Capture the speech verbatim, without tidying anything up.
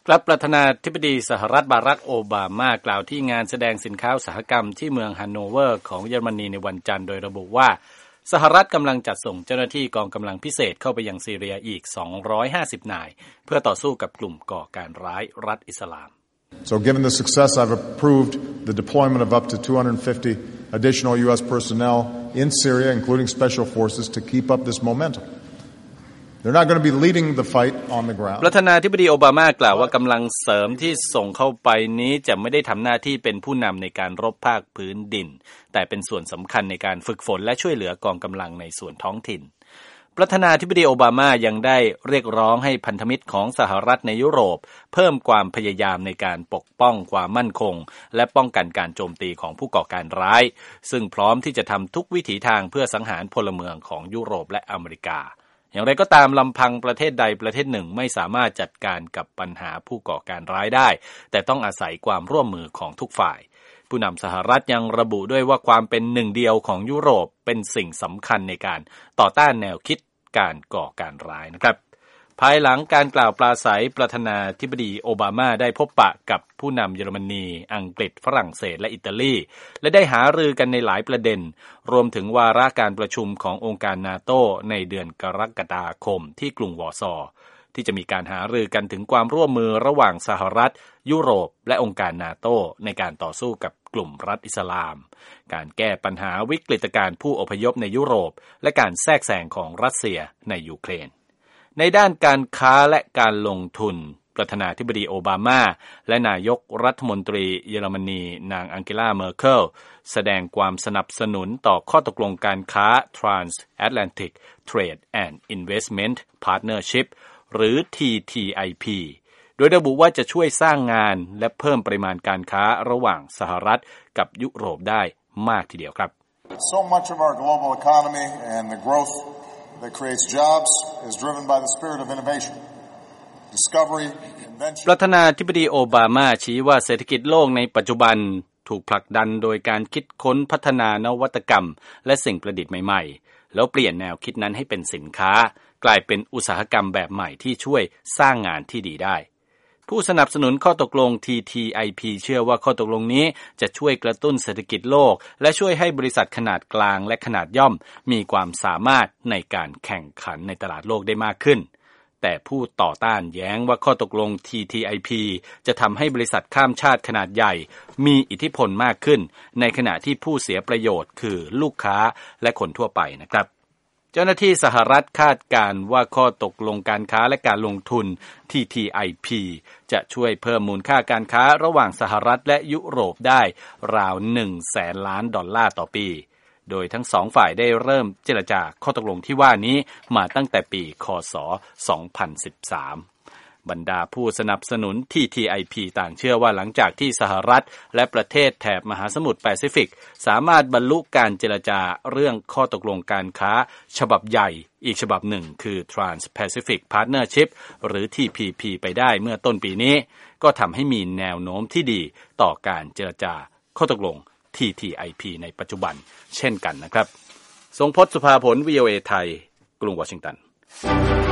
ครับประธานาธิบดีสหรัฐบารักโอบามากล่าวที่งานแสดงสินค้าอุตสาหกรรมที่เมืองฮันโนเวอร์ของเยอรมนีในวันจันทร์โดยระบุว่าสหรัฐกำลังจัดส่งเจ้าหน้าที่กองกำลังพิเศษเข้าไปยังซีเรียอีกสองร้อยห้าสิบนายเพื่อต่อสู้กับกลุ่มก่อการร้ายรัฐอิสลาม So given the success I've approved the deployment of up to two hundred fifty additional U S personnel in Syria including special forces to keep up this momentum.They're not going to be leading the fight on the ground. ประธานาธิบดีโอบามากล่าวว่ากำลังเสริมที่ส่งเข้าไปนี้จะไม่ได้ทำหน้าที่เป็นผู้นำในการรบภาคพื้นดินแต่เป็นส่วนสำคัญในการฝึกฝนและช่วยเหลือกองกำลังในส่วนท้องถิ่นประธานาธิบดีโอบามายังได้เรียกร้องให้พันธมิตรของสหรัฐในยุโรปเพิ่มความพยายามในการปกป้องความมั่นคงและป้องกันการโจมตีของผู้ก่อการร้ายซึ่งพร้อมที่จะทำทุกวิถีทางเพื่อสังหารพลเมืองของยุโรปและอเมริกาอย่างไรก็ตามลำพังประเทศใดประเทศหนึ่งไม่สามารถจัดการกับปัญหาผู้ก่อการร้ายได้แต่ต้องอาศัยความร่วมมือของทุกฝ่ายผู้นำสหรัฐยังระบุด้วยว่าความเป็นหนึ่งเดียวของยุโรปเป็นสิ่งสำคัญในการต่อต้านแนวคิดการก่อการร้ายนะครับภายหลังการกล่าวปราศัยประธานาธิบดีโอบามาได้พบปะกับผู้นำเยอรมนีอังกฤษฝรั่งเศสและอิตาลีและได้หารือกันในหลายประเด็นรวมถึงวาระการประชุมขององค์การนาโต้ในเดือนกรกฎาคมที่กรุงวอร์ซอที่จะมีการหารือกันถึงความร่วมมือระหว่างสหรัฐยุโรปและองค์การนาโต้ในการต่อสู้กับกลุ่มรัฐอิสลามการแก้ปัญหาวิกฤตการณ์ผู้อพยพในยุโรปและการแทรกแซงของรัสเซียในยูเครนในด้านการค้าและการลงทุนประธานาธิบดีโอบามาและนายกรัฐมนตรีเยอรมนีนางอังเกลาเมอร์เคิลแสดงความสนับสนุนต่อข้อตกลงการค้า Trans-Atlantic Trade and Investment Partnership หรือ ที ที ไอ พี โดยระบุว่าจะช่วยสร้างงานและเพิ่มปริมาณการค้าระหว่างสหรัฐกับยุโรปได้มากทีเดียวครับ So much of our global economy and the growth that creates jobs is driven by the spirit of innovation, discovery, invention. ประธานาธิบดีโอบามาชี้ว่าเศรษฐกิจโลกในปัจจุบันถูกผลักดันโดยการคิดค้นพัฒนานวัตกรรมและสิ่งประดิษฐ์ใหม่ๆแล้วเปลี่ยนแนวคิดนั้นให้เป็นสินค้ากลายเป็นอุตสาหกรรมแบบใหม่ที่ช่วยสร้างงานที่ดีได้ผู้สนับสนุนข้อตกลง ที ที ไอ พี เชื่อว่าข้อตกลงนี้จะช่วยกระตุ้นเศรษฐกิจโลกและช่วยให้บริษัทขนาดกลางและขนาดย่อมมีความสามารถในการแข่งขันในตลาดโลกได้มากขึ้นแต่ผู้ต่อต้านแย้งว่าข้อตกลง ที ที ไอ พี จะทำให้บริษัทข้ามชาติขนาดใหญ่มีอิทธิพลมากขึ้นในขณะที่ผู้เสียประโยชน์คือลูกค้าและคนทั่วไปนะครับเจ้าหน้าที่สหรัฐคาดการณ์ว่าข้อตกลงการค้าและการลงทุน ที ที ไอ พี จะช่วยเพิ่มมูลค่าการค้าระหว่างสหรัฐและยุโรปได้ราว หนึ่งแสนล้านดอลลาร์ต่อปีโดยทั้งสองฝ่ายได้เริ่มเจรจาข้อตกลงที่ว่านี้มาตั้งแต่ปีค.ศ. สองพันสิบสามบรรดาผู้สนับสนุน ที ที ไอ พี ต่างเชื่อว่าหลังจากที่สหรัฐและประเทศแถบมหาสมุทรแปซิฟิกสามารถบรรลุการเจรจาเรื่องข้อตกลงการค้าฉบับใหญ่อีกฉบับหนึ่งคือ Trans-Pacific Partnership หรือ ที พี พี ไปได้เมื่อต้นปีนี้ก็ทำให้มีแนวโน้มที่ดีต่อการเจรจาข้อตกลง ที ที ไอ พี ในปัจจุบันเช่นกันนะครับทรงพจน์ สุภาผล วี โอ เอ ไทยกรุงวอชิงตัน